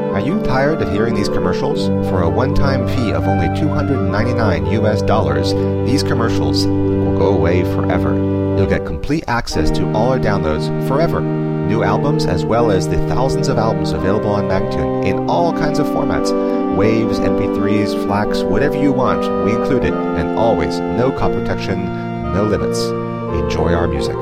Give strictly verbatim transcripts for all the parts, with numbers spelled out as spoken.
Are you tired of hearing these commercials? For a one-time fee of only two hundred ninety-nine U S dollars, these commercials will go away forever. You'll get complete access to all our downloads forever. New albums as well as the thousands of albums available on Magnatune in all kinds of formats. Waves, M P threes, FLACs, whatever you want, we include it. And always, no copy protection, no limits. Enjoy our music.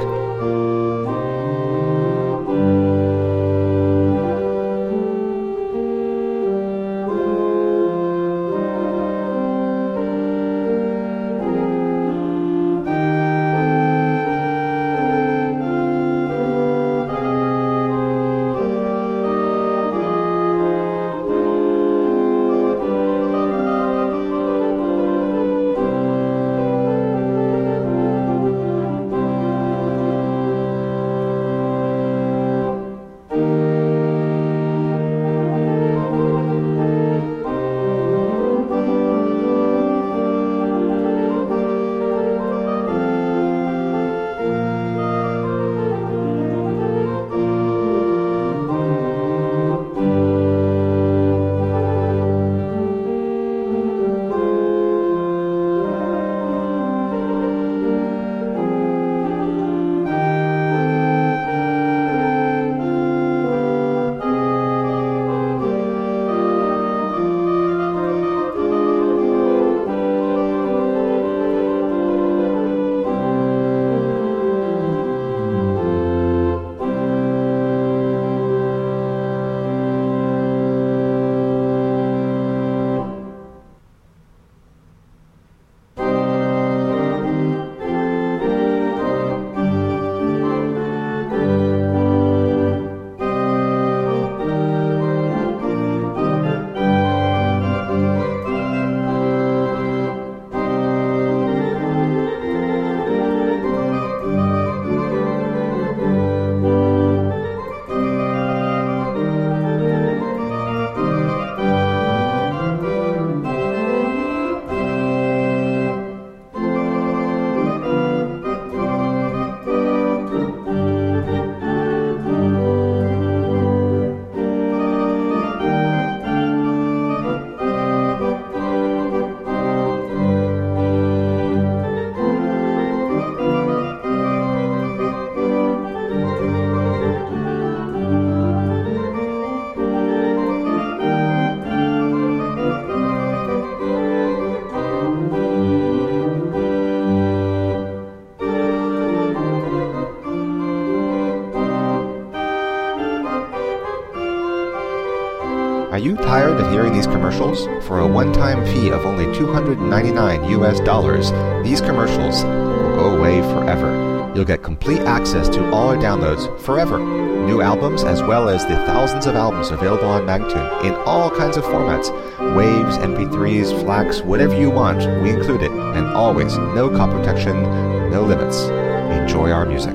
Are you tired of hearing these commercials? For a one-time fee of only two hundred ninety-nine U S dollars, these commercials will go away forever. You'll get complete access to all our downloads forever. New albums as well as the thousands of albums available on Magnatune in all kinds of formats. Waves, M P threes, FLACs, whatever you want, we include it. And always, no copy protection, no limits. Enjoy our music.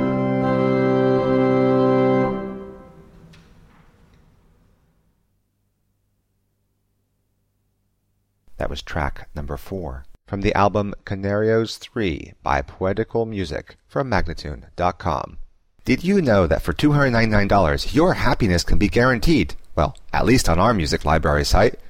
That was track number four from the album Canarios three by Poetical Music from Magnatune dot com. Did you know that for two hundred ninety-nine dollars your happiness can be guaranteed? Well, at least on our music library site.